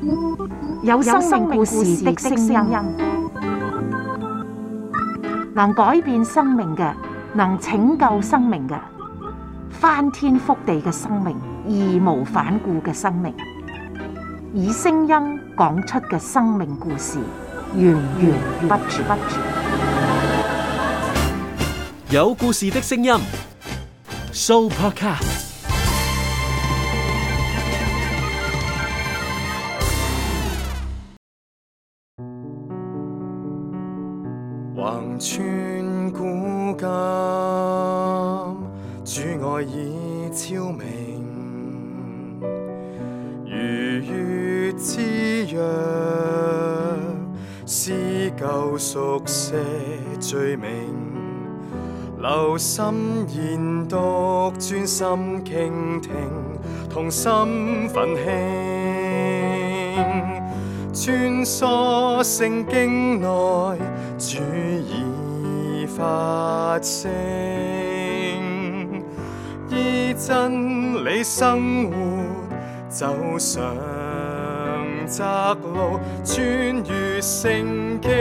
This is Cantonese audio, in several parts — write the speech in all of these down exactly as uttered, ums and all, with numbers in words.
有生命故事的聲音，能改變生命嘅，能拯救生命嘅，翻天覆地嘅生命，義無反顧嘅生命，以聲音講出嘅生命故事，源源不絕。 有故事的聲音 ，Sooopodcast。 橫穿古今，主愛已超明，如月之約，撕舊熟寫罪名，留心研讀，專心傾聽，同心奮興，穿梭聖經內，主已發聲，依真理生活，走上窄路，穿越聖經。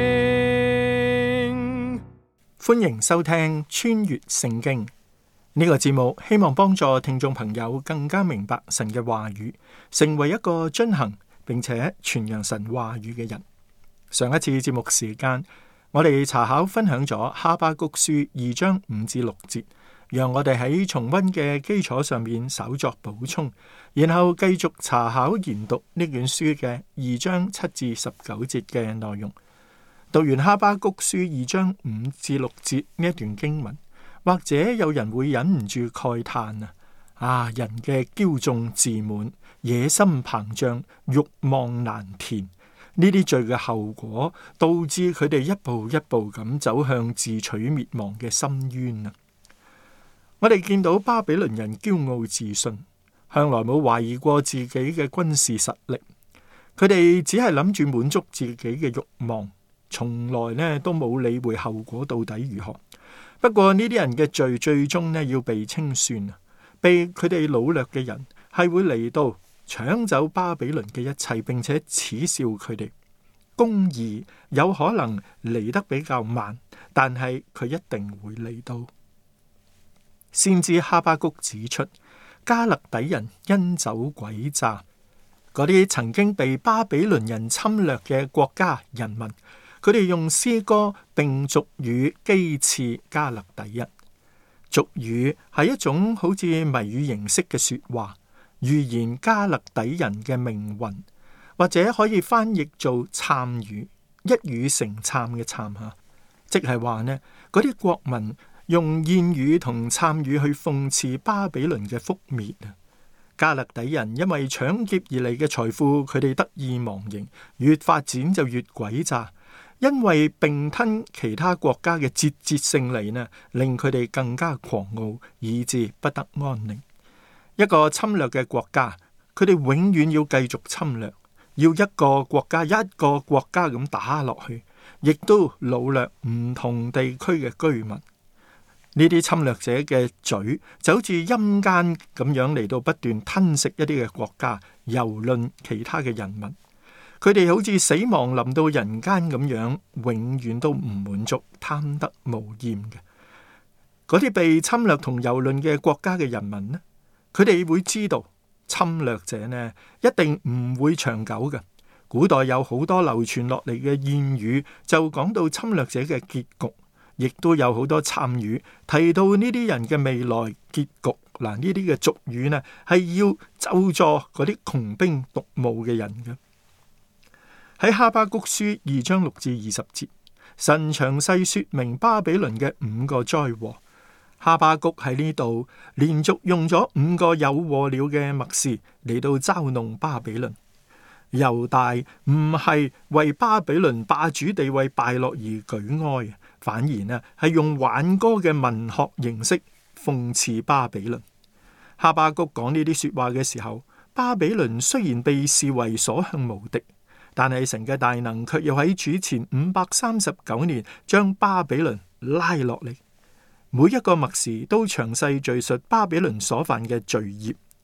歡迎收聽穿越聖經呢個節目，希望幫助聽眾朋友更加明白神嘅話語，成為一個遵行並且傳揚神話語嘅人。上一次節目時間，我哋查考分享咗哈巴谷書二章五至六節，讓我哋喺重溫嘅基礎上面稍作補充，然後繼續查考研讀呢卷書嘅二章七至十九節嘅內容。讀完哈巴谷書二章五至六節呢一段經文，或者有人會忍唔住慨嘆啊！啊，人嘅驕縱自滿、野心膨脹、慾望難填，呢啲罪嘅後果，導致佢哋一步一步咁走向自取滅亡嘅深淵啊！我哋見到巴比倫人驕傲自信，向來冇懷疑過自己嘅軍事實力，佢哋只係諗住滿足自己嘅慾望，從來呢都冇理會後果到底如何。不過呢啲人嘅罪最終呢要被清算啊！被佢哋擄掠嘅人係會嚟到搶走巴比倫嘅一切，並且恥笑佢哋。公義有可能嚟得比較慢，但係佢一定會嚟到。先知哈巴谷指出，迦勒底人因走詭詐，嗰啲曾經被巴比倫人侵略嘅國家人民，佢哋用詩歌並俗語譏刺迦勒底人。俗語係一種好似謎語形式嘅說話，預言迦勒底人嘅命運，或者可以翻譯做讖語，一語成讖嘅讖吓，即係話呢，嗰啲國民用諺語同讖語去諷刺巴比倫嘅覆滅啊！迦勒底人因為搶劫而嚟嘅財富，佢哋得意忘形，越發展就越詭詐。因為併吞其他國家嘅節節勝利呢，令佢哋更加狂傲，以致不得安寧。一個侵略嘅國家，佢哋永遠要繼續侵略，要一個國家一個國家咁打落去，亦都擄掠唔同地區嘅居民。呢啲侵略者嘅嘴就好似陰間咁樣嚟到不斷吞食一啲嘅國家，蹂躪其他嘅人民。佢哋好似死亡臨到人間咁樣，永遠都唔滿足，貪得無厭嘅。嗰啲被侵略同蹂躪嘅國家嘅人民呢，佢哋會知道侵略者呢一定唔會長久嘅。古代有好多流傳落嚟嘅諺語，就講到侵略者嘅結局，亦都有好多讖語提到呢啲人嘅未來結局。嗱，呢啲嘅俗語呢係要咒詛嗰啲窮兵黷武嘅人嘅。喺哈巴谷書二章六至二十節，神詳細說明巴比倫嘅五個災禍。哈巴谷喺呢度連續用咗五個有禍了嘅默示嚟到嘲弄巴比倫。猶大唔係為巴比倫霸主地位敗落而舉哀，反而呢係用挽歌嘅文學形式諷刺巴比倫。哈巴谷講呢啲說話嘅時候，巴比倫雖然被視為所向無敵，但係神嘅大能卻要喺主前五百三十九年將巴比倫拉落嚟。每一個默示都詳細敘述巴比倫所犯嘅罪孽，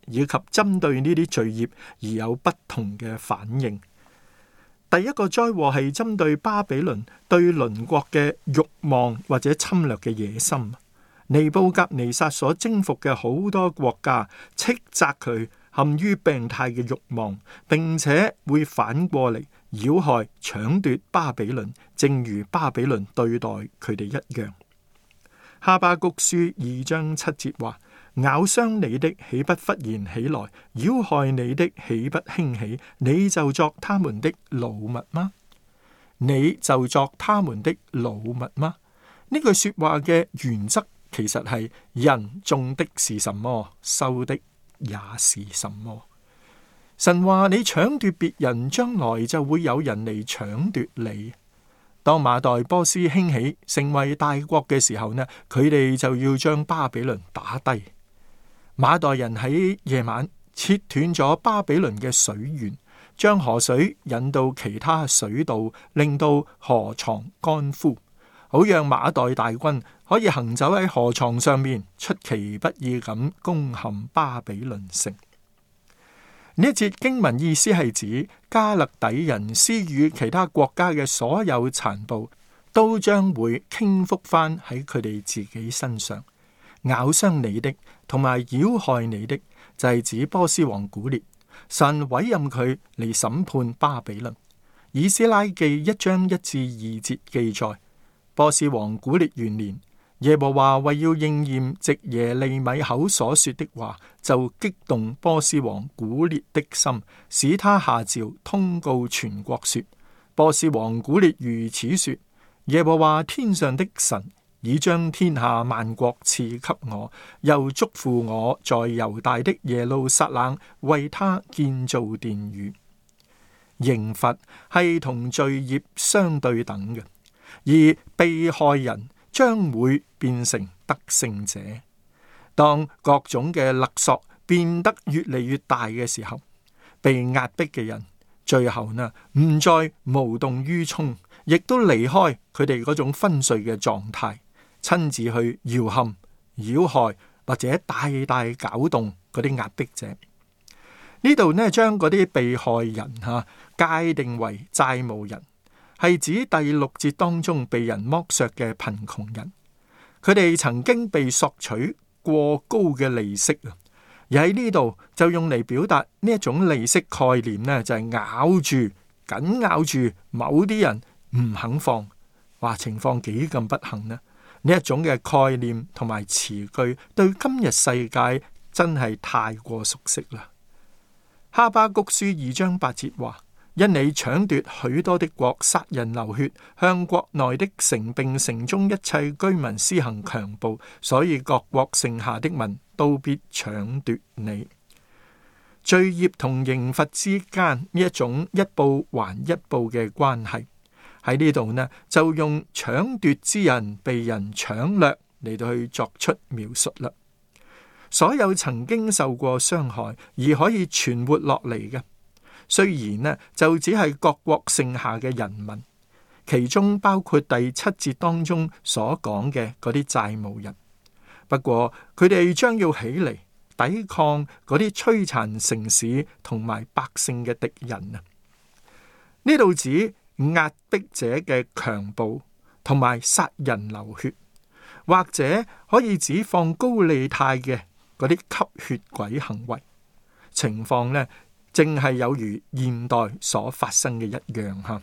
以及針對呢啲罪孽而有不同嘅反應。第一個災禍係針對巴比倫對鄰國嘅慾望或者侵略嘅野心。尼布甲尼撒所征服嘅好多國家斥責佢陷於病態嘅慾望，並且會反過嚟擾害搶奪巴比倫，正如巴比倫對待佢哋一樣。哈巴谷書二章七節話：咬傷你的豈不忽然起來，擾害你的豈不興起？你就作他們的擄物嗎？你就作他們的擄物嗎？呢句說話嘅原則其實係人種的是什麼，收的也是什麼。神話你搶奪別人，將來就會有人嚟搶奪你。當馬代波斯興起成為大國嘅時候呢，佢哋就要將巴比倫打低。馬代人喺夜晚切斷咗巴比倫嘅水源，將河水引到其他水道，令到河床乾枯，好讓馬代大軍可以行走喺河床上面，出其不意咁攻陷巴比倫城。呢一節經文意思係指加勒底人施予其他國家嘅所有殘暴，都將會傾覆翻喺佢哋自己身上。咬傷你的同埋擾害你的，就係指波斯王古列。神委任佢嚟審判巴比倫。以斯拉記一章一至二節記載，波斯王古列元年，耶和華為要應驗藉耶利米口所說的話，就激動波斯王古列的心，使他下詔通告全國說：波斯王古列如此說，耶和華天上的神已將天下萬國賜給我，又囑咐我在猶大的耶路撒冷為他建造殿宇。刑罰係同罪孽相對等嘅，而被害人將會變成得勝者。當各種嘅勒索變得越嚟越大嘅時候，被壓迫嘅人最後呢唔再無動於衷，亦都離開佢哋嗰種昏睡嘅狀態，親自去搖撼、擾害或者大大攪動嗰啲壓迫者。呢度呢將嗰啲被害人吓界定為債務人，係指第六節當中被人剝削嘅貧窮人。佢哋曾經被索取過高嘅利息啊，而喺呢度就用嚟表達呢一種利息概念呢，就係咬住緊咬住某啲人唔肯放。哇，情況幾咁不幸呢？呢一種嘅概念同埋詞句對今日世界真係太過熟悉啦。哈巴谷書二章八節話：因你搶奪許多的國，殺人流血，向國內的城並城中一切居民施行強暴，所以各國剩下的民都必搶奪你。罪孽同刑罰之間呢一種一報還一報嘅關係，喺呢度呢就用搶奪之人被人搶掠嚟到去作出描述啦。所有曾經受過傷害而可以存活落嚟嘅，雖然呢就只係各國剩下嘅人民，其中包括第七節當中所講嘅嗰啲債務人。不過佢哋將要起嚟抵抗嗰啲摧殘城市同埋百姓嘅敵人啊！呢度指壓迫者嘅強暴同埋殺人流血，或者可以指放高利貸嘅嗰啲吸血鬼行為。情況呢，正係有如現代所發生嘅一樣吓。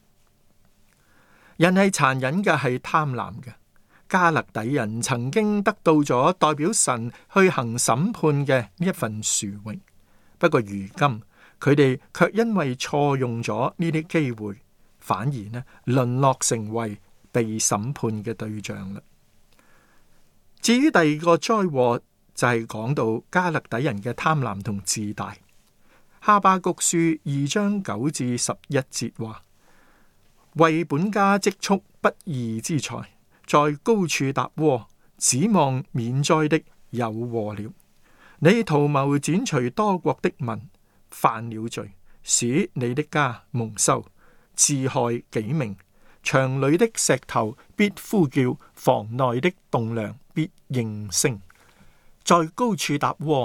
人係殘忍嘅，係貪婪嘅。加勒底人曾經得到咗代表神去行審判嘅呢一份殊榮，不過如今佢哋卻因為錯用咗呢啲機會，反而呢淪落成為被審判嘅對象啦。至於第二個災禍，就係講到加勒底人嘅貪婪同自大。哈巴谷書二章九至十一節話：為本家積蓄不義之財，在高處搭窩，指望免災的有禍了。你圖謀剪除多國的民，犯了罪，使你的家蒙羞，自害己命。牆裏的石頭必呼叫，房內的棟梁必應聲。在高處搭窩，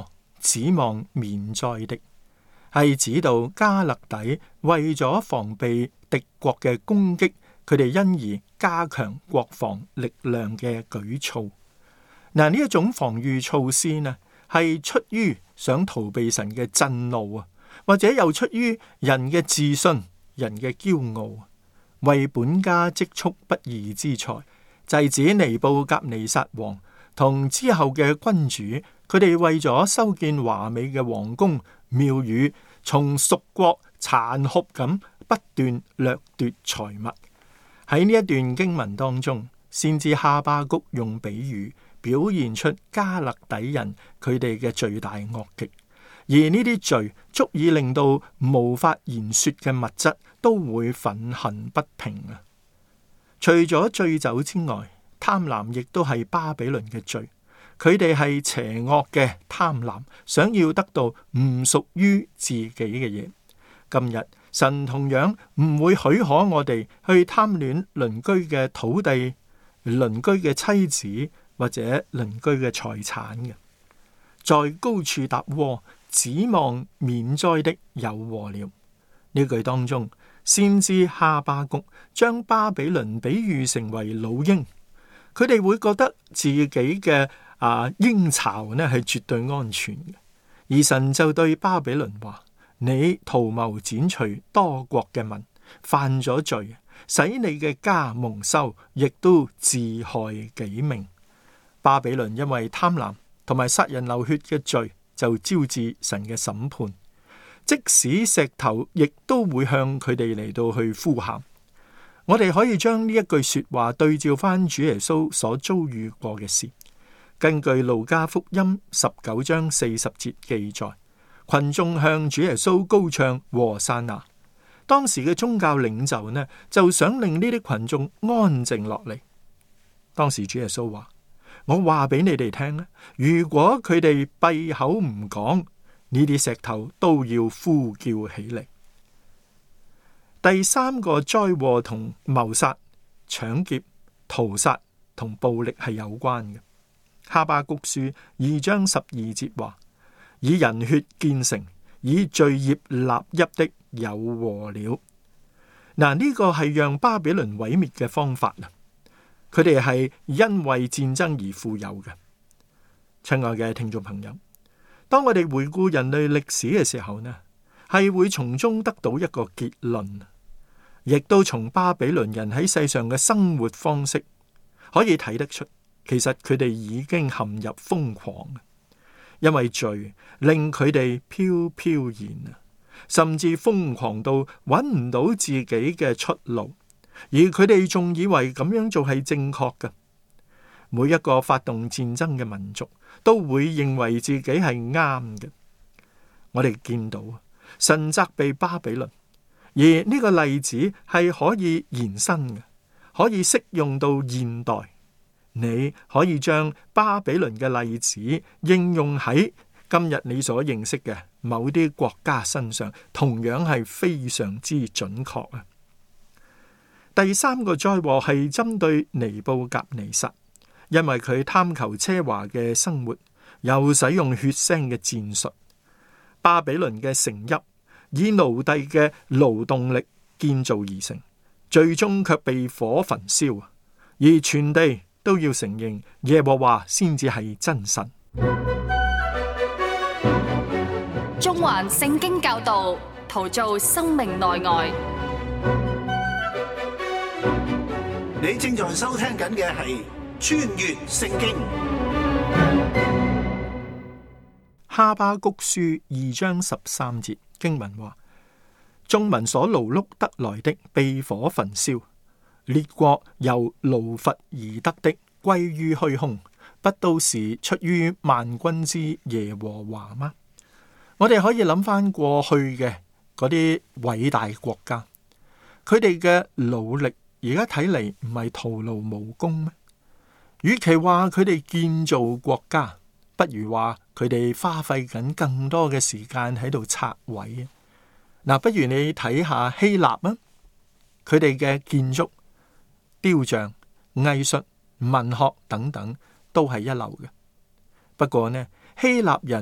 指望免災的，係指到加勒底為咗防備敵國嘅攻擊，佢哋因而加強國防力量嘅舉措。嗱，呢一種防禦措施呢，係出於想逃避神嘅震怒啊，或者又出於人嘅自信、人嘅驕傲，為本家積蓄不義之財，制止尼布甲尼撒王同之後嘅君主，佢哋為咗修建華美嘅皇宮廟宇，從屬國殘酷咁不斷掠奪財物。喺呢一段經文當中，先知哈巴谷用比喻表現出加勒底人佢哋嘅罪大惡極，而呢啲罪足以令到無法言說嘅物質都會憤恨不平啊！除咗醉酒之外，貪婪亦都係巴比倫嘅罪。佢哋係邪惡嘅貪婪，想要得到唔屬於自己嘅嘢。今日神同樣唔會許可我哋去貪戀鄰居嘅土地、鄰居嘅妻子或者鄰居嘅財產嘅。在高處搭窩，指望免災的有禍了。呢句當中，先知哈巴谷將巴比倫比喻成為老鷹，佢哋會覺得自己嘅啊鷹巢呢係絕對安全嘅，而神就對巴比倫話：你圖謀剪除多國嘅民，犯咗罪，使你嘅家蒙羞，亦都自害己命。巴比倫因為貪婪同埋殺人流血嘅罪，就招致神嘅審判。即使石頭亦都會向佢哋嚟到去呼喊。我哋可以將呢一句說話對照翻主耶穌所遭遇過嘅事。根據路加福音十九章四十節記載，群眾向主耶穌高唱和散那。當時嘅宗教領袖呢，就想令呢啲群眾安靜落嚟。當時主耶穌話：我話俾你哋聽咧，如果佢哋閉口唔講，呢啲石頭都要呼叫起嚟。第三個災禍同謀殺、搶劫、屠殺同暴力係有關嘅。哈巴谷書二章十二節話：以人血建成，以罪孽立邑的有禍了。嗱，呢個係讓巴比倫毀滅嘅方法啊！佢哋係因為戰爭而富有嘅。親愛嘅聽眾朋友，當我哋回顧人類歷史嘅時候呢，係會從中得到一個結論，亦都從巴比倫人喺世上嘅生活方式可以睇得出，其實佢哋已經陷入瘋狂，因為罪令佢哋飄飄然啊，甚至瘋狂到揾唔到自己嘅出路，而佢哋仲以為咁樣做係正確嘅。每一個發動戰爭嘅民族都會認為自己係啱嘅。我哋見到神責備巴比倫，而呢個例子係可以延伸嘅，可以適用到現代。你可以將巴比倫嘅例子應用喺今日你所認識嘅某啲國家身上，同樣係非常之準確啊。第三個災禍係針對尼布甲尼撒，因為佢貪求奢華嘅生活，又使用血腥嘅戰術。巴比倫嘅城邑以奴隸嘅勞動力建造而成，最終卻被火焚燒，而全地都要承認耶和華先至係真神。 中環聖經教導，陶造生命內外。 你正在收聽緊嘅係穿越聖經。 哈巴谷書二章十三節經文話：眾民所勞碌得來的被火焚燒，列國由勞乏而得的歸於虛空，不都是出於萬軍之耶和華嗎？我哋可以諗翻過去嘅嗰啲偉大國家，佢哋嘅努力而家睇嚟唔係徒勞無功咩？與其話佢哋建造國家，不如話佢哋花費緊更多嘅時間喺度拆毀。嗱，不如你睇下希臘啊，佢哋嘅建築、雕像、藝術、文學等等都係一流嘅。不過呢，希臘人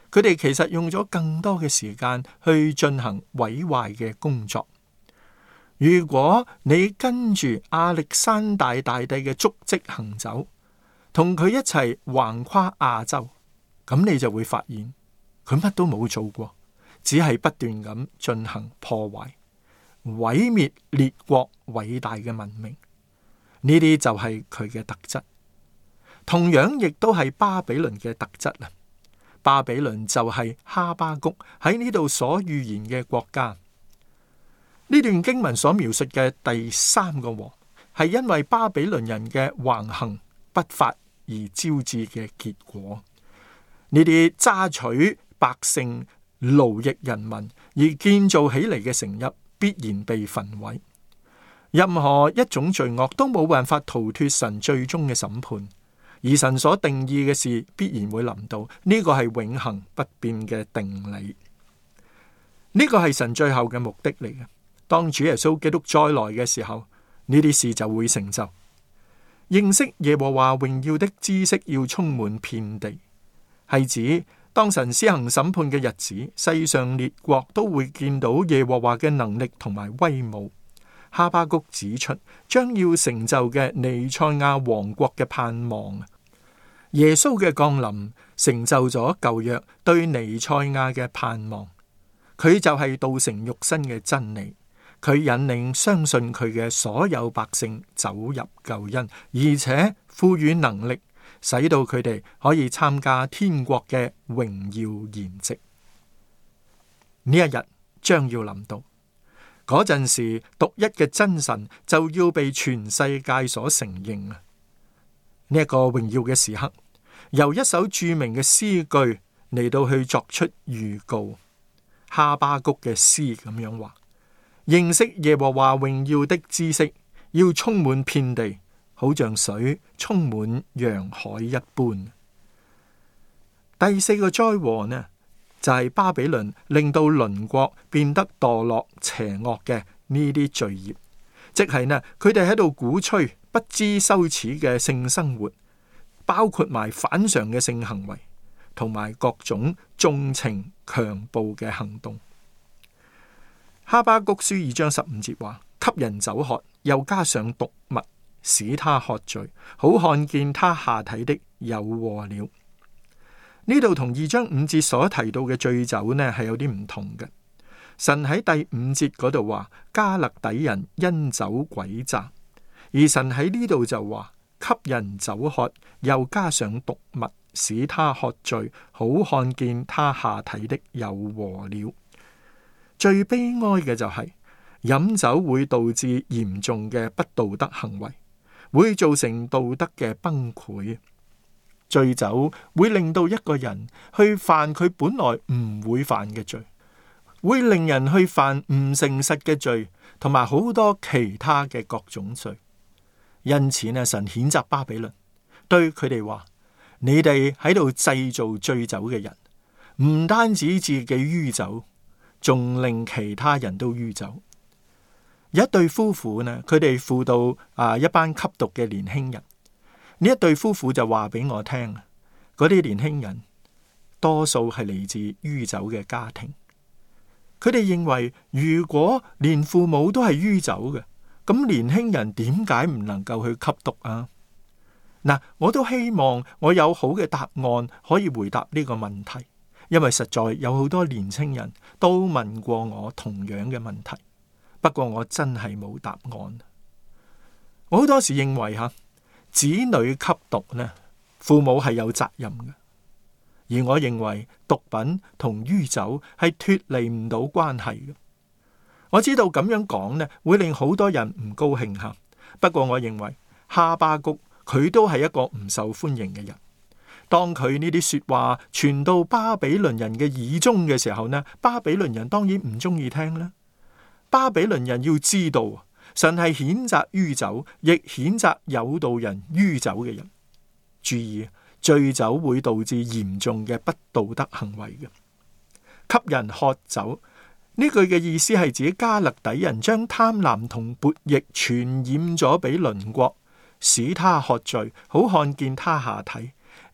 佢哋其實用咗更多嘅時間去進行毀壞嘅工作。如果你跟住亞歷山大大帝嘅足跡行走，同佢一齊橫跨亞洲，咁你就會發現佢乜都冇做過，只係不斷咁進行破壞、毀滅列國偉大嘅文明。呢啲就係佢嘅特質，同樣亦都係巴比倫嘅特質啦。巴比倫就係哈巴谷喺呢度所預言嘅國家。呢段經文所描述嘅第三個王，係因為巴比倫人嘅橫行不法而招致嘅結果。呢啲揸取百姓、奴役人民而建造起嚟嘅城邑，必然被焚毀。任何一種罪惡都冇辦法逃脫神最終嘅審判。而神所定義嘅事必然會臨到，呢個係永恆不變嘅定理。呢個係神最後嘅目的嚟嘅。當主耶穌基督再來嘅時候，呢啲事就會成就。認識耶和華榮耀的知識要充滿遍地，係指當神施行審判嘅日子，世上列國都會見到耶和華嘅能力同埋威武。哈巴谷指出將要成就嘅彌賽亞王國嘅盼望，耶穌嘅降臨成就咗舊約對彌賽亞嘅盼望。佢就係道成肉身嘅真理，佢引領相信佢嘅所有百姓走入救恩，而且賦予能力，使到佢哋可以參加天國嘅榮耀筵席。呢一日將要臨到。嗰陣時，獨一嘅真神就要被全世界所承認啊！呢一個榮耀嘅時刻，由一首著名嘅詩句嚟到去作出預告。哈巴谷嘅詩咁樣話：認識耶和華榮耀的知識，要充滿遍地，好像水充滿洋海一般。第四個災禍呢，就係巴比倫令到鄰國變得墮落邪惡嘅呢啲罪孽，即係呢，佢哋喺度鼓吹不知羞恥嘅性生活，包括埋反常嘅性行為，同埋各種縱情強暴嘅行動。哈巴谷書二章十五節話：給人酒喝，又加上毒物，使他喝醉，好看見他下體的有禍了。呢度同二章五節所提到嘅醉酒呢，係有啲唔同嘅。神喺第五節嗰度話加勒底人因酒詭詐，而神喺呢度就話給人酒喝，又加上毒物，使他喝醉，好看見他下體的有禍了。最悲哀嘅就係、是、飲酒會導致嚴重嘅不道德行為，會造成道德嘅崩潰。醉酒會令到一個人去犯佢本來唔會犯嘅罪，會令人去犯唔誠實嘅罪，同埋好多其他嘅各種罪。因此呢，神譴責巴比倫，對佢哋話：你哋喺度製造醉酒嘅人，唔單止自己酗酒，仲令其他人都酗酒。有一對夫婦呢，佢哋輔導啊一班吸毒嘅年輕人。呢一對夫婦就話俾我聽，嗰啲年輕人多數係嚟自酗酒嘅家庭。佢哋認為，如果連父母都係酗酒嘅，咁年輕人點解唔能夠去吸毒啊？嗱，我都希望我有好嘅答案可以回答呢個問題，因為實在有好多年輕人都問過我同樣嘅問題，不過我真係冇答案。我好多時認為吓，子女吸毒呢，父母係有責任嘅，而我認為毒品同酗酒係脫離唔到關係嘅。我知道咁樣講呢，會令好多人唔高興吓，不過我認為哈巴谷佢都係一個唔受歡迎嘅人。當佢呢啲說話傳到巴比倫人嘅耳中嘅時候呢，巴比倫人當然唔中意聽啦。巴比倫人要知道，神係譴責酗酒，亦譴責誘導人酗酒嘅人。注意，醉酒會導致嚴重嘅不道德行為嘅。給人喝酒呢句嘅意思係指加勒底人將貪婪同悖逆傳染咗俾鄰國，使他喝醉，好看見他下體。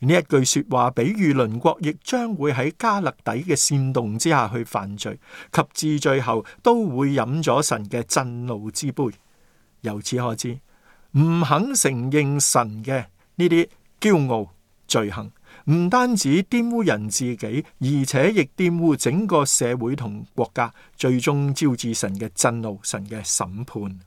呢一句說話比喻鄰國亦將會喺迦勒底嘅煽動之下去犯罪，及至最後都會飲咗神嘅震怒之杯。由此可知，唔肯承認神嘅呢啲驕傲罪行，唔單止玷污人自己，而且亦玷污整個社會同國家，最終招致神嘅震怒，神嘅審判。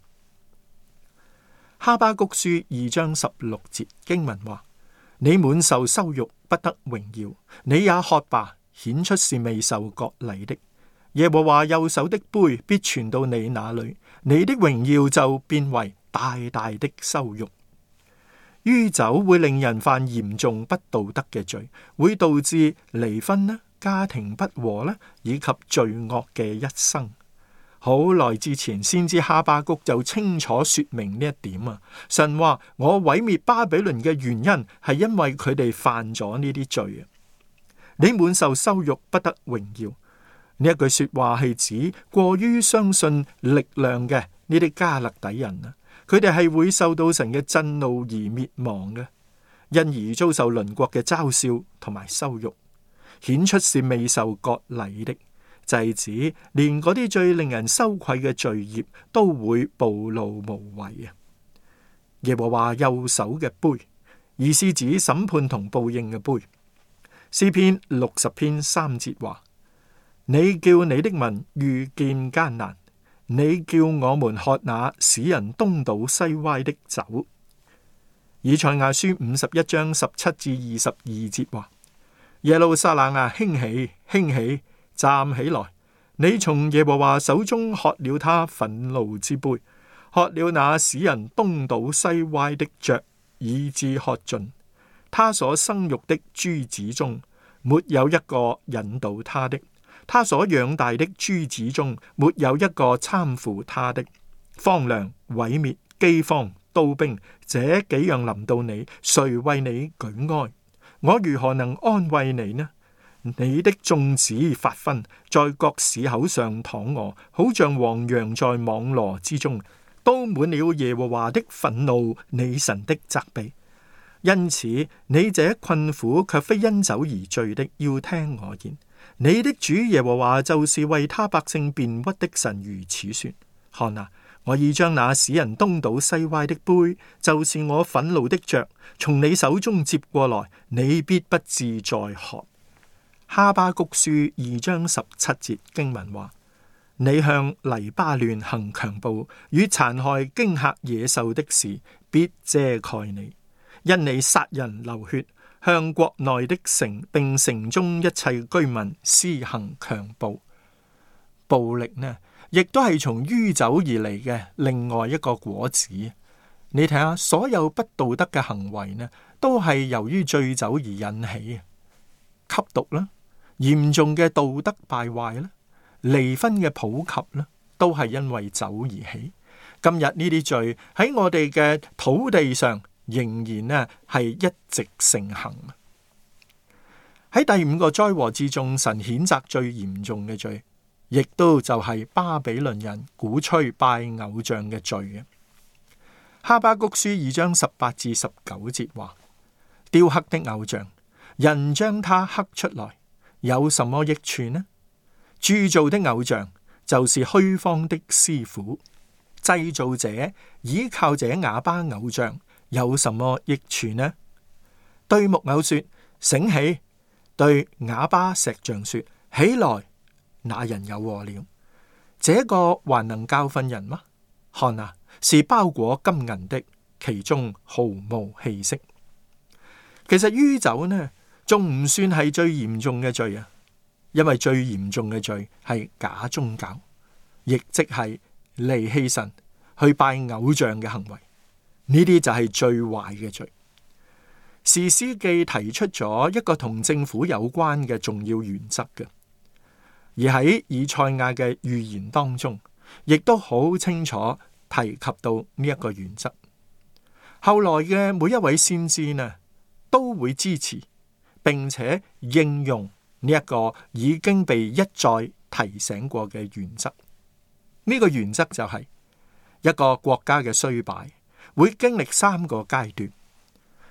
哈巴谷書二章十六節經文話：你滿受羞辱，不得榮耀，你也喝吧，顯出是未受割禮的。耶和華右手的杯必傳到你那裏，你的榮耀就變為大大的羞辱。酗酒會令人犯嚴重不道德嘅罪，會導致離婚啦、家庭不和啦，以及罪惡嘅一生。好耐之前，先知哈巴谷就清楚說明呢一點啊。神話我毀滅巴比倫嘅原因係因為佢哋犯咗呢啲罪啊。你滿受羞辱，不得榮耀。呢一句說話係指過於相信力量嘅呢啲迦勒底人啊，佢哋係會受到神嘅震怒而滅亡嘅，因而遭受鄰國嘅嘲笑同埋羞辱，顯出是未受割禮的。就係指連嗰啲最令人羞愧嘅罪孽都會暴露無遺啊！耶和華右手嘅杯，意思指審判同報應嘅杯。詩篇六十篇三節話：你叫你的民遇見艱難，你叫我們喝那使人東倒西歪的酒。以賽亞書五十一章十七至二十二節話：耶路撒冷啊，興起，興起！站起來，你從耶和華手中喝了他憤怒之杯，喝了那使人東倒西歪的爵，以致喝盡。他所生育的諸子中，沒有一個引導他的；他所養大的諸子中，沒有一個攙扶他的。荒涼、毀滅、饑荒、刀兵，這幾樣臨到你，誰為你舉哀？我如何能安慰你呢？你的眾子發昏，在各市口上躺臥，好像黃羊在網羅之中，都滿了耶和華的憤怒，你神的責備。因此，你這困苦卻非因酒而醉的，要聽我言。你的主耶和華就是為他百姓辯屈的神，如此說：看啊，我已將那使人東倒西歪的杯，就是我憤怒的爵，從你手中接過來，你必不致再喝。哈巴谷書二章十七節經文話：你向黎巴嫩行強暴，與殘害驚嚇野獸的事，必遮蓋你，因你殺人流血，向國內的城並城中一切居民施行強暴。暴力呢，亦都係從酗酒而嚟嘅另外一個果子。你睇下，所有不道德嘅行為呢，都係由於醉酒而引起。吸毒啦，嚴重嘅道德敗壞啦，離婚嘅普及啦，都係因為酒而起。今日呢啲罪喺我哋嘅土地上仍然呢係一直盛行。喺第五個災禍之中，神譴責最嚴重嘅罪，亦都就係巴比倫人鼓吹拜偶像嘅罪嘅。哈巴谷書二章十八至十九節話：雕刻的偶像，人將它刻出來，有什麼益處呢？鑄造的偶像就是虛謊的師傅，製造者倚靠這啞巴偶像，有什麼益處呢？對木偶說：醒起；對啞巴石像說：起來。那人有禍了。這個還能教訓人嗎？看啊，是包裹金銀的，其中毫無氣息。其實酗酒呢，仲唔算係最嚴重嘅罪啊，因為最嚴重嘅罪係假宗教，亦即係離棄神去拜偶像嘅行為。呢啲就係最壞嘅罪。士師記提出咗一個同政府有關嘅重要原則嘅，而喺以賽亞嘅預言當中，亦都好清楚提及到呢一個原則。後來嘅每一位先知呢，都會支持並且應用呢一個已經被一再提醒過嘅原則。呢個原則就係一個國家嘅衰敗會經歷三個階段。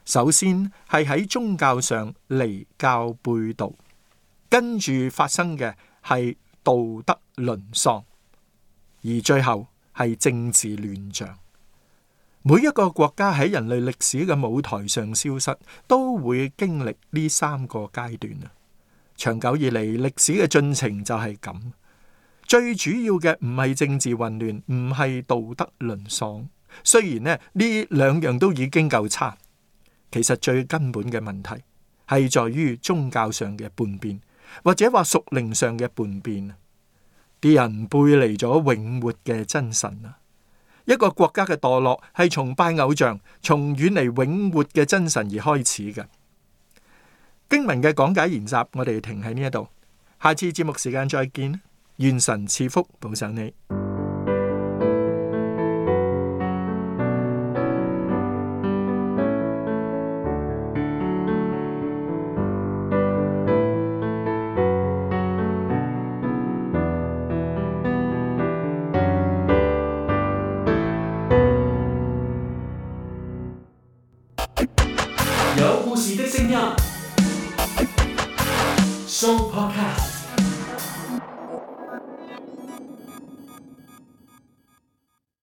首先係喺宗教上離教背道，跟住發生嘅係道德淪喪，而最後係政治亂象。每一個國家喺人類歷史嘅舞台上消失，都會經歷呢三個階段啊。長久以嚟，歷史嘅進程就係咁。最主要嘅唔係政治混亂，唔係道德淪喪。雖然呢呢兩樣都已經夠差，其實最根本嘅問題係在於宗教上嘅叛變，或者話屬靈上嘅叛變。啲人背離咗永活嘅真神啊！一個國家嘅墮落係從拜偶像，從遠離永活嘅真神而開始嘅。經文嘅講解研習，我哋停喺呢一度，下次節目時間再見。願神賜福保守你。 有故事的聲音，Show Podcast。